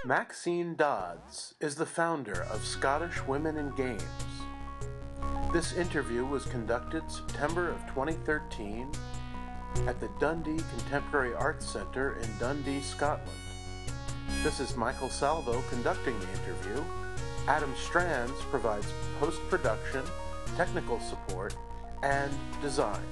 Maxine Dodds is the founder of Scottish Women in Games. This interview was conducted September of 2013 at the Dundee Contemporary Arts Centre in Dundee, Scotland. This is Michael Salvo conducting the interview. Adam Strands provides post-production, technical support, and design.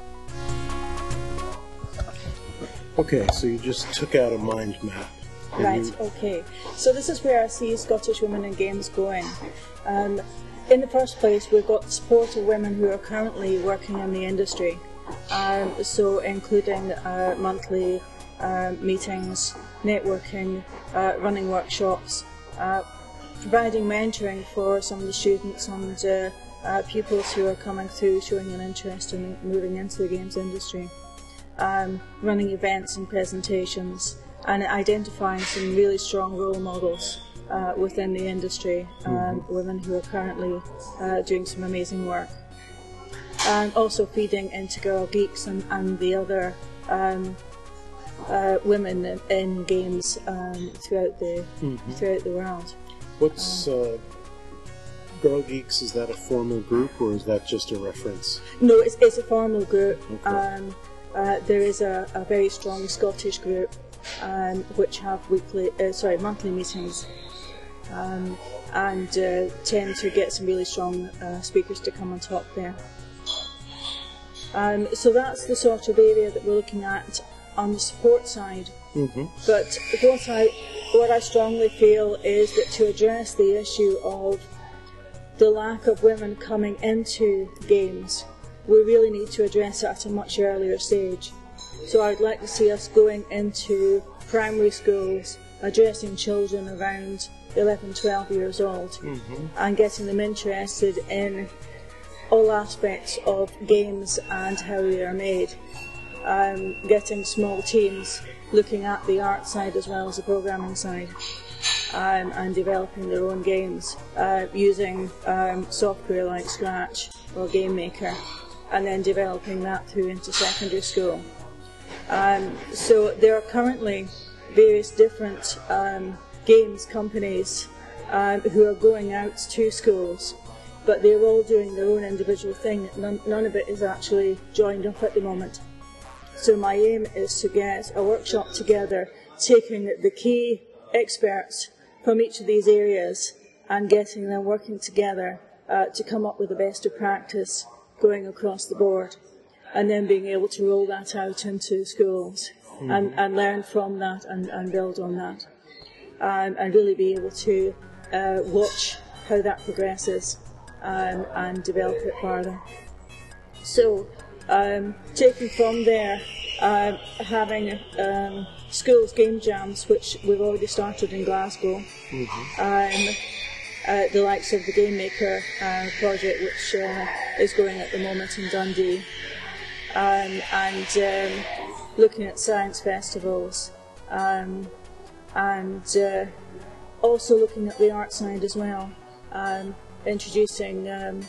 Okay, so you just took out a mind map. Right, okay. So this is where I see Scottish Women in Games going. In the first place, we've got the support of women who are currently working in the industry. So including monthly meetings, networking, running workshops, providing mentoring for some of the students and pupils who are coming through showing an interest in moving into the games industry, running events and presentations, and identifying some really strong role models within the industry, women who are currently doing some amazing work. And also feeding into Girl Geeks and the other women in games throughout the world. What's Girl Geeks? Is that a formal group or is that just a reference? No, it's a formal group. Okay. There is a very strong Scottish group which have monthly meetings and tend to get some really strong speakers to come and talk there. So that's the sort of area that we're looking at on the support side. But what I strongly feel is that to address the issue of the lack of women coming into games, we really need to address it at a much earlier stage. So I'd like to see us going into primary schools, addressing children around 11, 12 years old, and getting them interested in all aspects of games and how they are made. Getting small teams looking at the art side as well as the programming side, and developing their own games using software like Scratch or Game Maker, and then developing that through into secondary school. So there are currently various different games companies who are going out to schools, but they're all doing their own individual thing. None of it is actually joined up at the moment. So my aim is to get a workshop together, taking the key experts from each of these areas and getting them working together to come up with the best of practice going across the board, and then being able to roll that out into schools and learn from that and build on that, and really be able to watch how that progresses and develop it further. So taking from there, having schools game jams, which we've already started in Glasgow, the likes of the Game Maker project, which is going at the moment in Dundee, and looking at science festivals, and also looking at the art side as well, introducing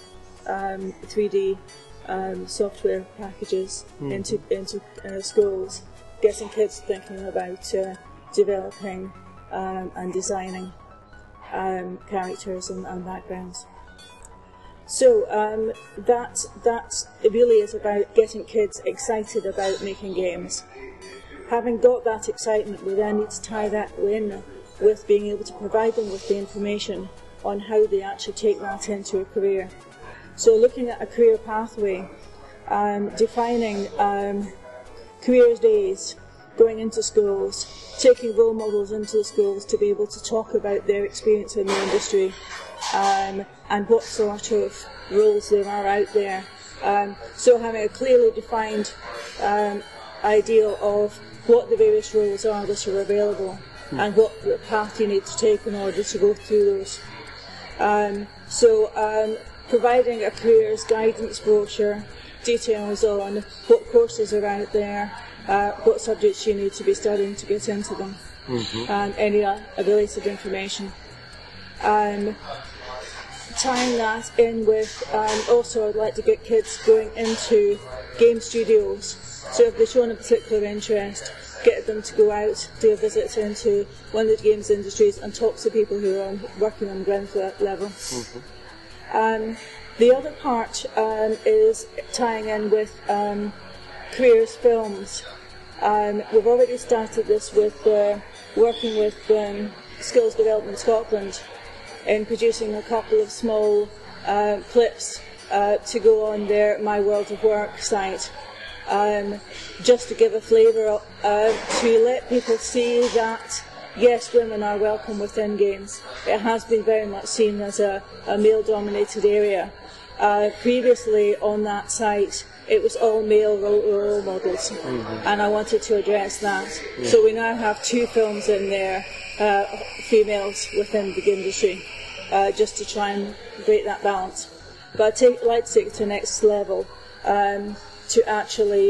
3D software packages into schools, getting kids thinking about developing and designing characters and backgrounds. So that really is about getting kids excited about making games. Having got that excitement, we then need to tie that in with being able to provide them with the information on how they actually take that into a career. So looking at a career pathway, defining careers days, going into schools, taking role models into the schools to be able to talk about their experience in the industry, and what sort of roles there are out there. So having a clearly defined ideal of what the various roles are that are available and what path you need to take in order to go through those. Providing a careers guidance brochure, details on what courses are out there, what subjects you need to be studying to get into them, and any related information. Tying that in with, also I'd like to get kids going into game studios. So if they've shown a particular interest, get them to go out, do a visit into one of the games industries and talk to people who are working on ground level. The other part is tying in with careers films. We've already started this with working with Skills Development Scotland in producing a couple of small clips to go on their My World of Work site, just to give a flavour, to let people see that yes, women are welcome within games. It has been very much seen as a male-dominated area. Previously on that site, it was all male role models, and I wanted to address that. So we now have 2 films in there, females within the industry, just to try and break that balance. But I'd like to take it to the next level, to actually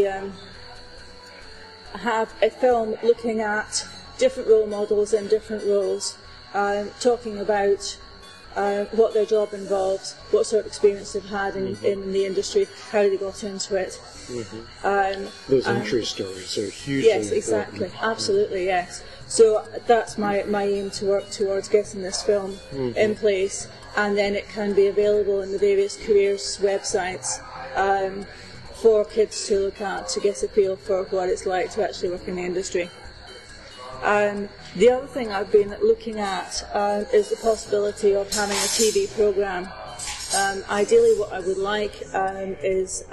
have a film looking at different role models in different roles, talking about what their job involves, what sort of experience they've had in the industry, how they got into it. Those entry stories are hugely Yes, exactly. important. Absolutely, yes. So that's my aim, to work towards getting this film in place, and then it can be available in the various careers websites for kids to look at, to get a feel for what it's like to actually work in the industry. The other thing I've been looking at is the possibility of having a TV programme. Ideally what I would like is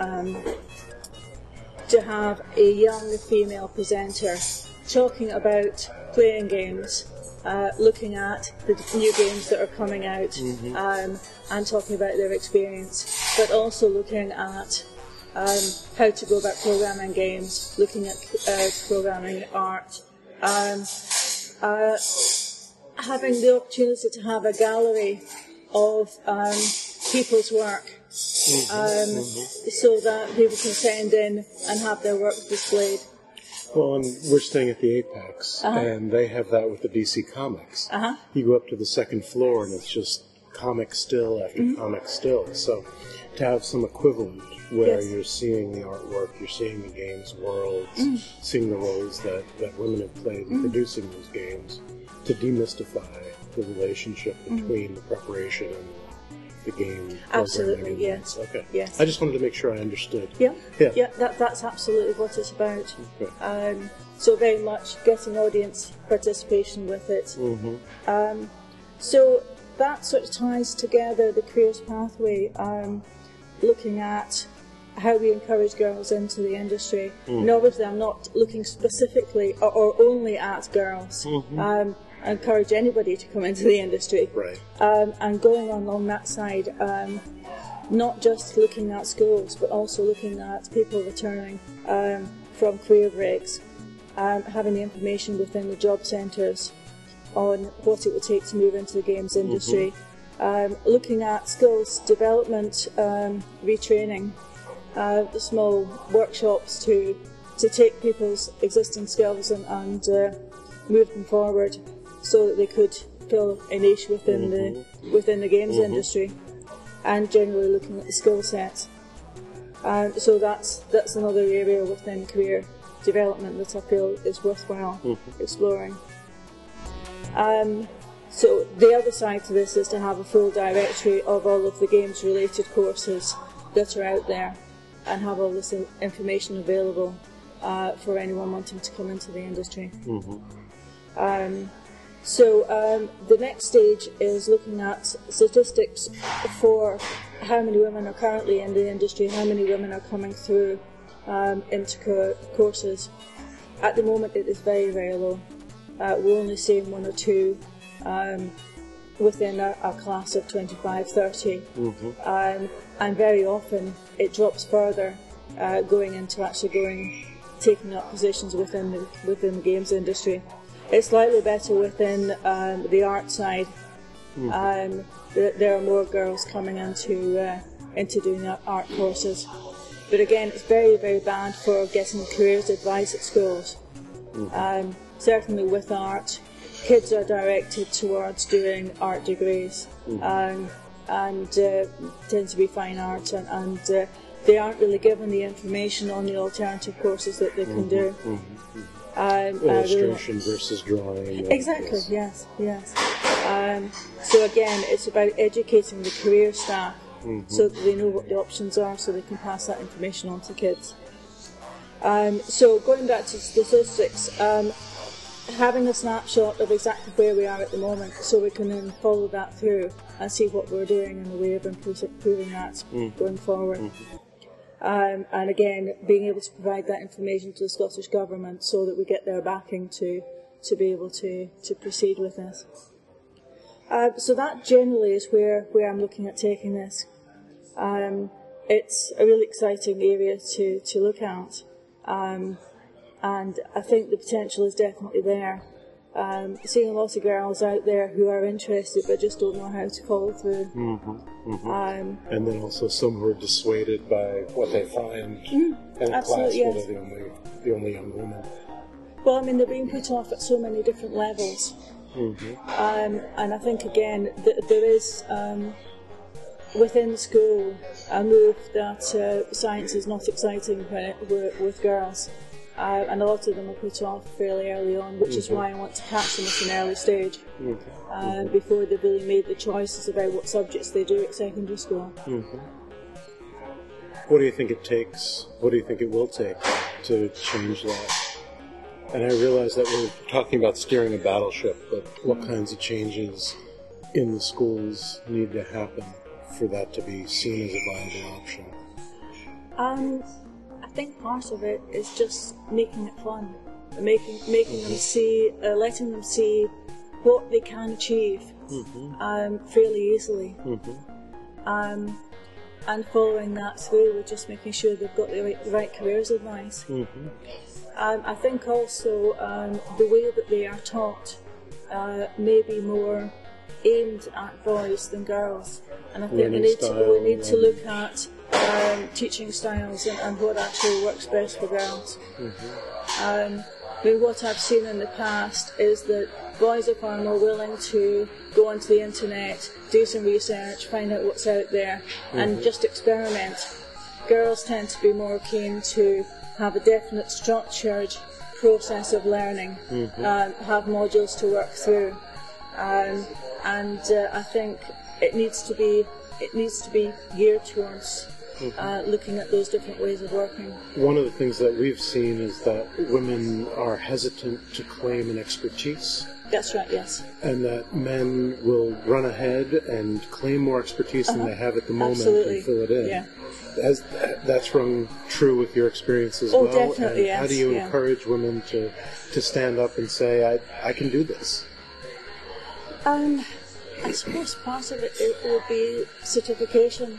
to have a young female presenter talking about playing games, looking at the new games that are coming out, and talking about their experience, but also looking at how to go about programming games, looking at programming art, having the opportunity to have a gallery of people's work, so that people can send in and have their work displayed. Well, and we're staying at the Apex, and they have that with the DC Comics. You go up to the second floor, and it's just comic still after comic still. So to have some equivalent where you're seeing the artwork, you're seeing the games worlds, seeing the roles that women have played in producing those games, to demystify the relationship between the preparation and the game. Absolutely, yes. Okay. Yes. I just wanted to make sure I understood. Yeah. That's absolutely what it's about. Okay. So very much getting audience participation with it. So that sort of ties together the careers pathway, looking at how we encourage girls into the industry. And obviously I'm not looking specifically or only at girls. I encourage anybody to come into the industry. Right. And going along that side, not just looking at schools, but also looking at people returning from career breaks, having the information within the job centres on what it would take to move into the games industry, looking at skills development, retraining, the small workshops to take people's existing skills and move them forward, so that they could fill a niche within the games industry, and generally looking at the skill sets. So that's another area within career development that I feel is worthwhile exploring. So the other side to this is to have a full directory of all of the games related courses that are out there, and have all this information available for anyone wanting to come into the industry. So the next stage is looking at statistics for how many women are currently in the industry, how many women are coming through into courses. At the moment it is very, very low. We're only seeing 1 or 2 within a class of 25, 30, and very often it drops further, going into actually taking up positions within the games industry. It's slightly better within the art side. There are more girls coming into doing art courses, but again, it's very, very bad for getting careers advice at schools. Certainly with art, kids are directed towards doing art degrees, and tend to be fine art, and they aren't really given the information on the alternative courses that they can do. Illustration versus drawing. Exactly, yes. So again, it's about educating the career staff so that they know what the options are, so they can pass that information on to kids. So going back to statistics, having a snapshot of exactly where we are at the moment, so we can then follow that through and see what we're doing in the way of improving that going forward. And again, being able to provide that information to the Scottish Government so that we get their backing to be able to proceed with this. So that generally is where I'm looking at taking this. It's a really exciting area to look at. And I think the potential is definitely there. Seeing a lot of girls out there who are interested but just don't know how to follow through. And then also some who are dissuaded by what they find in a class where they're the only young women. Well, I mean, they're being put off at so many different levels. And I think, again, there is, within school, a move that science is not exciting with girls. And a lot of them are put off fairly early on, which is why I want to catch them at an early stage, before they've really made the choices about what subjects they do at secondary school. What do you think it takes? What do you think it will take to change that? And I realize that we're talking about steering a battleship, but what kinds of changes in the schools need to happen for that to be seen as a viable option? I think part of it is just making it fun, making them see, letting them see what they can achieve fairly easily, and following that through with just making sure they've got the right careers advice. I think also the way that they are taught may be more aimed at boys than girls, and I think we need to look at teaching styles and what actually works best for girls. I mean, what I've seen in the past is that boys are far more willing to go onto the internet, do some research, find out what's out there, and just experiment. Girls tend to be more keen to have a definite structured process of learning, have modules to work through, and I think it needs to be geared towards looking at those different ways of working. One of the things that we've seen is that women are hesitant to claim an expertise. That's right, yes. And that men will run ahead and claim more expertise than they have at the moment and fill it in. Yeah. That's rung true with your experience as well? Oh, definitely, and yes. How do you encourage women to stand up and say, I can do this? I suppose part of it would be certification,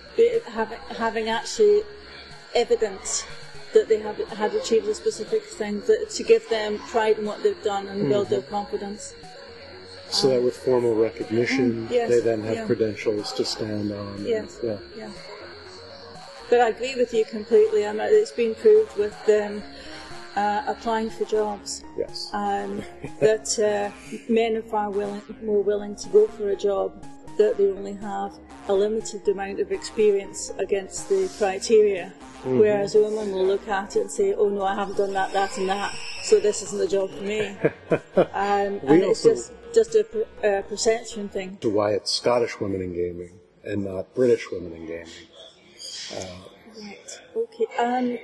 having actually evidence that they had achieved a specific thing, to give them pride in what they've done and build their confidence. So that with formal recognition, they then have credentials to stand on. Yes. But I agree with you completely. I mean, it's been proved with applying for jobs. Yes. That men are far more willing to go for a job that they only have a limited amount of experience against the criteria, whereas a woman will look at it and say, oh no, I haven't done that, that and that, so this isn't the job for me. And it's just a perception thing. To why it's Scottish women in gaming and not British women in gaming. Right, okay.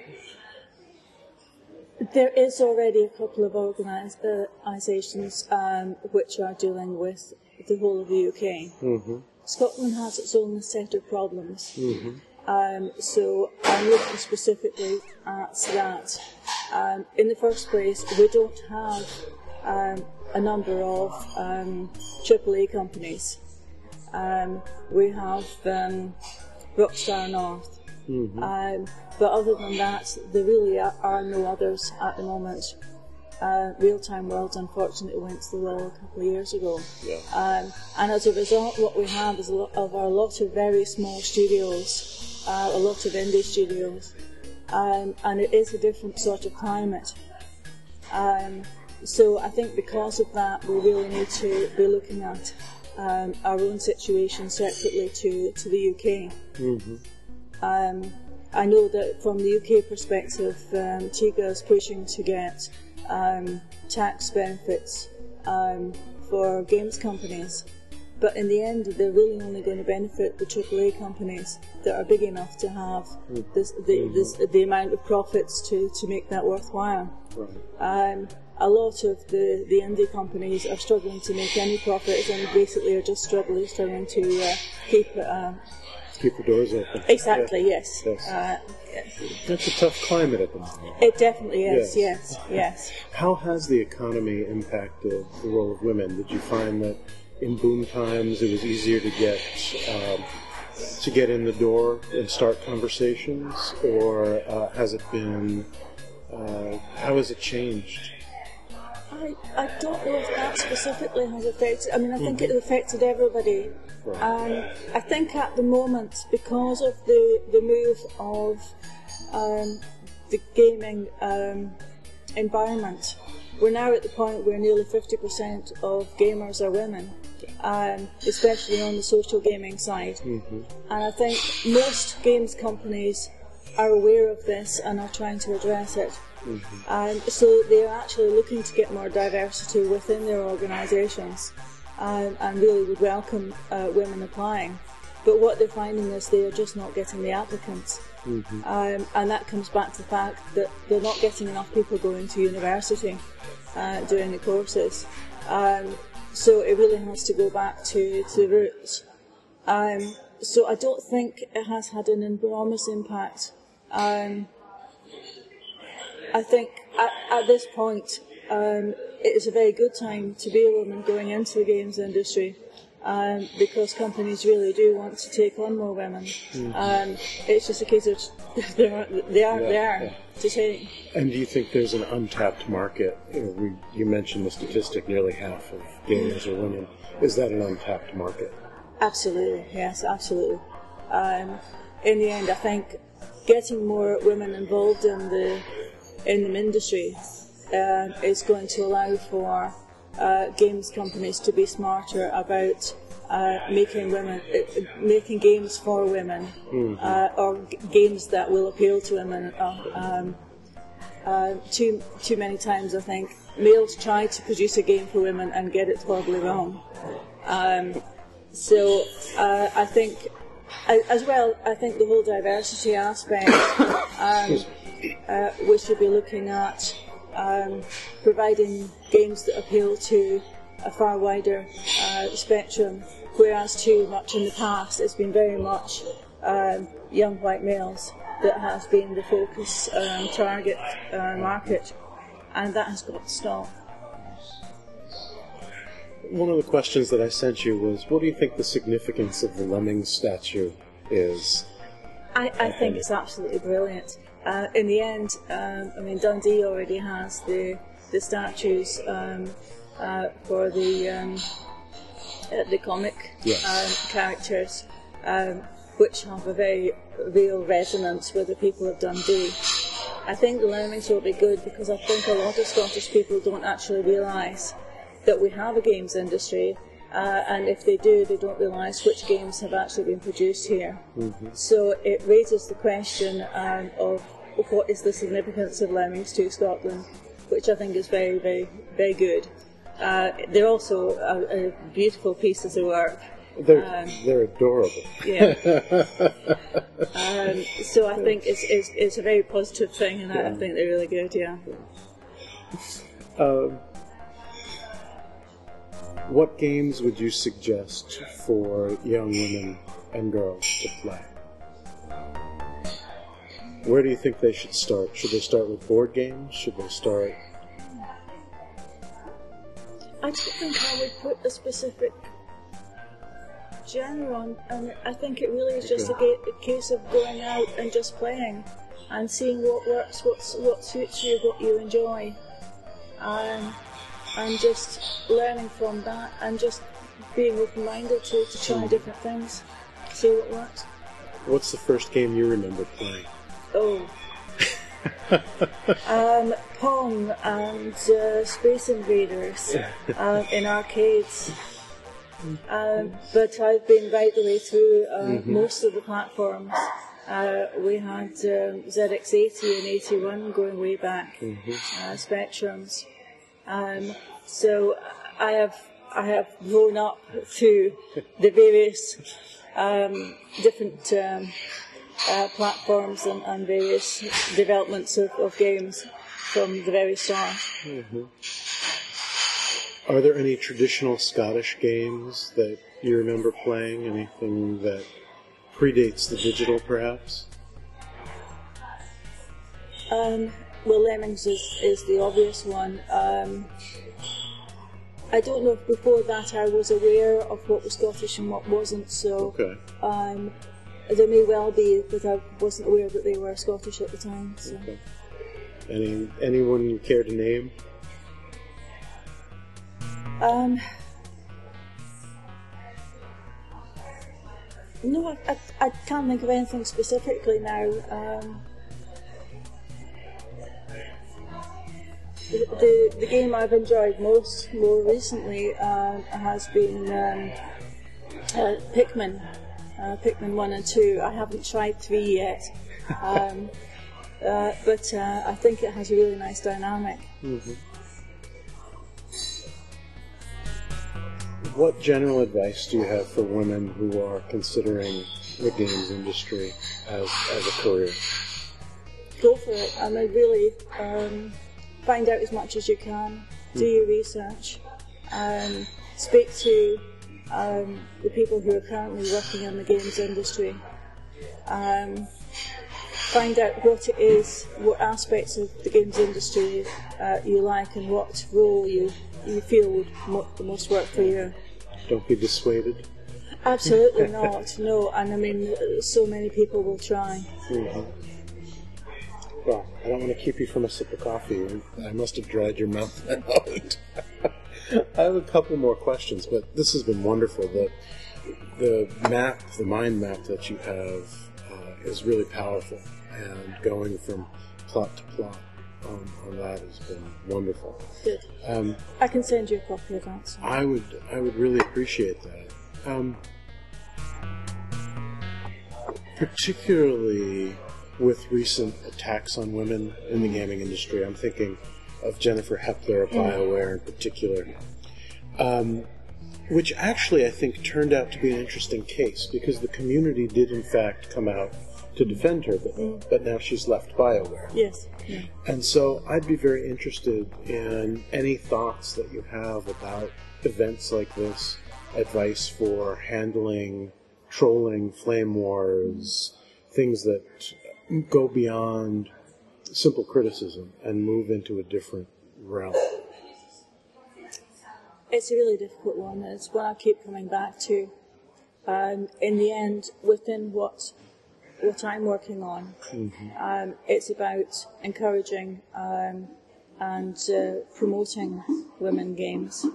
There is already a couple of organisations which are dealing with the whole of the UK. Scotland has its own set of problems. So I'm looking specifically at that. In the first place, we don't have a number of AAA companies. We have Rockstar North. But other than that, there really are no others at the moment. Real Time World unfortunately went to the wall a couple of years ago. And as a result, what we have is a lot of very small studios, a lot of indie studios, and it is a different sort of climate. So I think because of that, we really need to be looking at our own situation separately to the UK. I know that from the UK perspective, TIGA is pushing to get tax benefits for games companies. But in the end, they're really only going to benefit the AAA companies that are big enough to have the amount of profits to make that worthwhile. Right. A lot of the indie companies are struggling to make any profits and basically are just struggling to keep the doors open. Exactly, yes. That's a tough climate at the moment. It definitely is, yes. How has the economy impacted the role of women? Did you find that in boom times it was easier to get in the door and start conversations, or has it been, how has it changed? I don't know if that specifically has affected, I mean, I think it affected everybody. Right. I think at the moment, because of the move of the gaming environment, we're now at the point where nearly 50% of gamers are women, especially on the social gaming side. And I think most games companies are aware of this and are trying to address it. So they're actually looking to get more diversity within their organisations and really would welcome women applying. But what they're finding is they are just not getting the applicants. And that comes back to the fact that they're not getting enough people going to university doing the courses. So it really has to go back to the roots. So I don't think it has had an enormous impact. I think at this point it is a very good time to be a woman going into the games industry, because companies really do want to take on more women. It's just a case of they aren't there to take. And do you think there's an untapped market? You mentioned the statistic, nearly half of gamers are women. Is that an untapped market? Absolutely, yes, absolutely. In the end, I think getting more women involved in the industry is going to allow for games companies to be smarter about making games for women, or games that will appeal to women. Too many times, I think males try to produce a game for women and get it horribly wrong. So I think, as well, I think the whole diversity aspect. We should be looking at providing games that appeal to a far wider spectrum, whereas too much in the past it's been very much young white males that has been the focus target market, and that has got to stop. One of the questions that I sent you was, what do you think the significance of the Lemmings statue is? I think it's absolutely brilliant. In the end, I mean, Dundee already has the statues for the comic characters, which have a very real resonance with the people of Dundee. I think the Lemmings will be good because I think a lot of Scottish people don't actually realise that we have a games industry, and if they do, they don't realise which games have actually been produced here. So it raises the question of what is the significance of Lemmings to Scotland, which I think is very, very, very good. They're also beautiful pieces of work. They're adorable. Yeah. So I think it's a very positive thing, and I think they're really good. Yeah. What games would you suggest for young women and girls to play? Where do you think they should start? Should they start with board games? Should they start... I don't think I would put a specific genre on, and I think it really is just a case of going out and just playing and seeing what works, what suits you, what you enjoy, and just learning from that and just being open-minded to try different things, see what works. What's the first game you remember playing? Oh. Pong and Space Invaders in arcades. But I've been right the way through most of the platforms. We had ZX80 and 81 going way back, Spectrums. So I have grown up through the various different platforms and various developments of games from the very start. Are there any traditional Scottish games that you remember playing? Anything that predates the digital, perhaps? Well, Lemmings is the obvious one. I don't know if before that I was aware of what was Scottish and what wasn't, so there may well be that I wasn't aware that they were Scottish at the time. So. Okay. Anyone you care to name? No, I can't think of anything specifically now. The game I've enjoyed most more recently has been Pikmin. Pikmin 1 and 2. I haven't tried 3 yet, but I think it has a really nice dynamic. What general advice do you have for women who are considering the games industry as a career? Go for it. I mean, really, find out as much as you can. Do your research. Speak to the people who are currently working in the games industry. Find out what it is, what aspects of the games industry you like, and what role you feel would the most work for you. Don't be dissuaded. Absolutely not, no. And I mean, so many people will try. Well, I don't want to keep you from a sip of coffee. I must have dried your mouth out. I have a couple more questions, but this has been wonderful. The map, the mind map that you have is really powerful, and going from plot to plot on that has been wonderful. Good. I can send you a copy of that. So. I would really appreciate that. Particularly with recent attacks on women in the gaming industry. I'm thinking of Jennifer Hepler of BioWare in particular, which actually I think turned out to be an interesting case because the community did in fact come out to defend her, but now she's left BioWare. Yes. Yeah. And so I'd be very interested in any thoughts that you have about events like this, advice for handling trolling, flame wars, things that go beyond simple criticism and move into a different realm. It's a really difficult one. It's one I keep coming back to. In the end, within what I'm working on, it's about encouraging and promoting women games.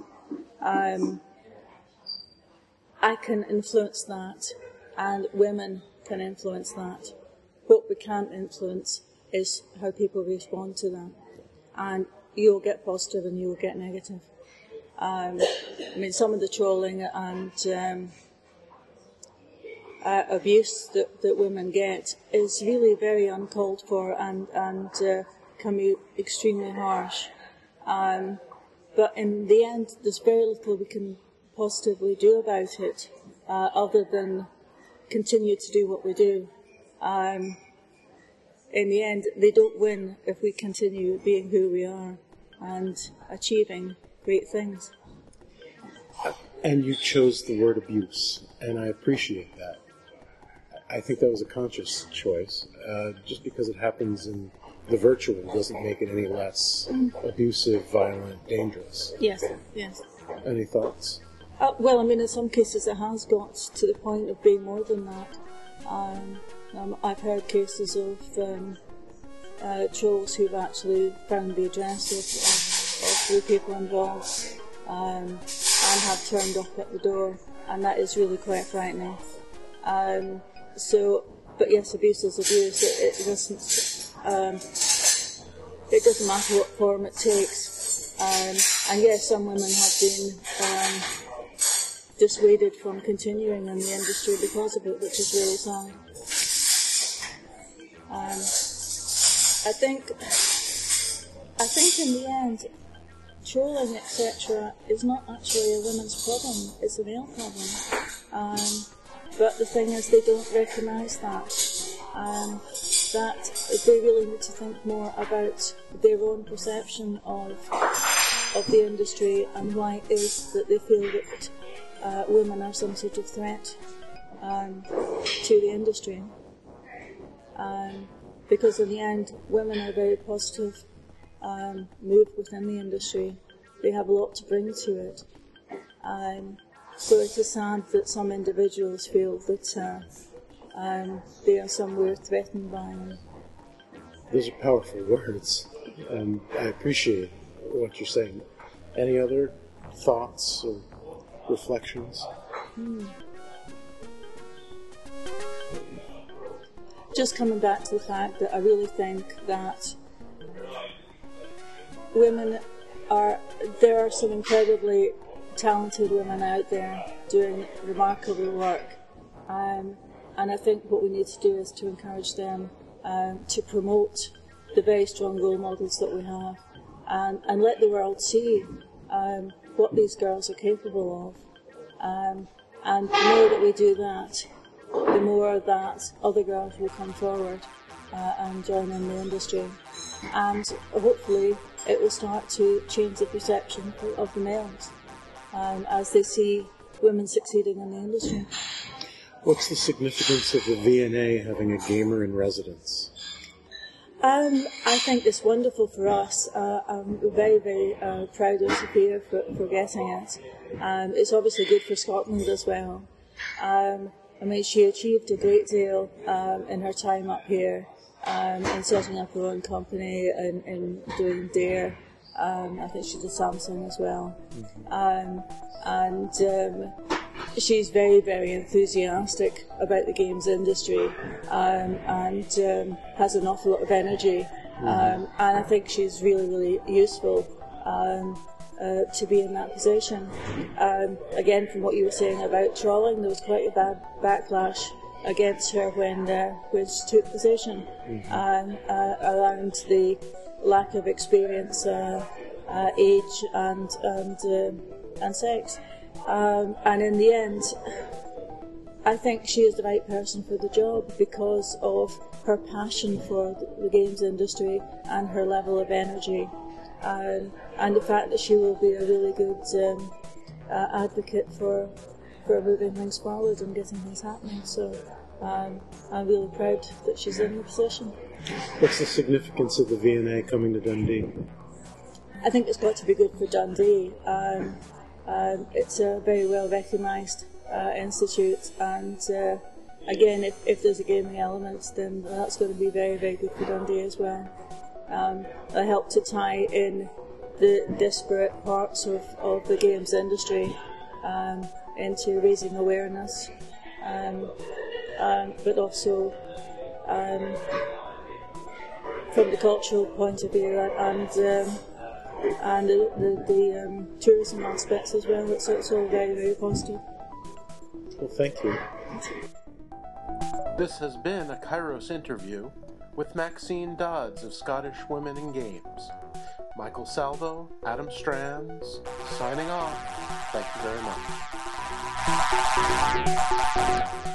I can influence that, and women can influence that. What we can't influence is how people respond to that. And you'll get positive and you'll get negative. I mean, some of the trolling and abuse that women get is really very uncalled for and can be extremely harsh. But in the end, there's very little we can positively do about it other than continue to do what we do. In the end, they don't win if we continue being who we are and achieving great things. And you chose the word abuse, and I appreciate that. I think that was a conscious choice. Just because it happens in the virtual doesn't make it any less abusive, violent, dangerous. Yes, yes. Any thoughts? Well, I mean, in some cases it has got to the point of being more than that. I've heard cases of trolls who've actually found the address of the people involved and have turned up at the door, and that is really quite frightening. But yes, abuse is abuse. It doesn't matter what form it takes. And yes, some women have been dissuaded from continuing in the industry because of it, which is really sad. I think in the end, trolling, etc., is not actually a women's problem, it's a male problem. But the thing is, they don't recognise that they really need to think more about their own perception of the industry and why it is that they feel that women are some sort of threat to the industry. Because in the end, women are very positive, move within the industry. They have a lot to bring to it. So it is sad that some individuals feel that they are somewhere threatened by them. Those are powerful words, and I appreciate what you're saying. Any other thoughts or reflections? Just coming back to the fact that I really think that there are some incredibly talented women out there doing remarkable work, and I think what we need to do is to encourage them to promote the very strong role models that we have, and let the world see what these girls are capable of, and the more that we do that, the more that other girls will come forward and join in the industry, and hopefully it will start to change the perception of the males as they see women succeeding in the industry. What's the significance of the V&A having a gamer in residence? I think it's wonderful for us. I'm very, very proud of Sophia for getting it. It's obviously good for Scotland as well. I mean, she achieved a great deal in her time up here, in setting up her own company and in doing Dare. I think she did Samsung as well. She's very, very enthusiastic about the games industry and has an awful lot of energy. And I think she's really, really useful to be in that position. Again, from what you were saying about trolling, there was quite a bad backlash against her when she took position around the lack of experience, age and sex. And in the end, I think she is the right person for the job because of her passion for the games industry and her level of energy, and the fact that she will be a really good advocate for moving things forward and getting things happening. So I'm really proud that she's in the position. What's the significance of the V&A coming to Dundee? I think it's got to be good for Dundee. It's a very well recognised institute, and again, if there's a gaming element, then that's going to be very, very good for Dundee as well. It helped to tie in the disparate parts of the games industry into raising awareness, but also from the cultural point of view and the tourism aspects as well. It's all very, very positive. Well, thank you. This has been a Kairos interview with Maxine Dodds of Scottish Women in Games. Michael Salvo, Adam Strands, signing off. Thank you very much.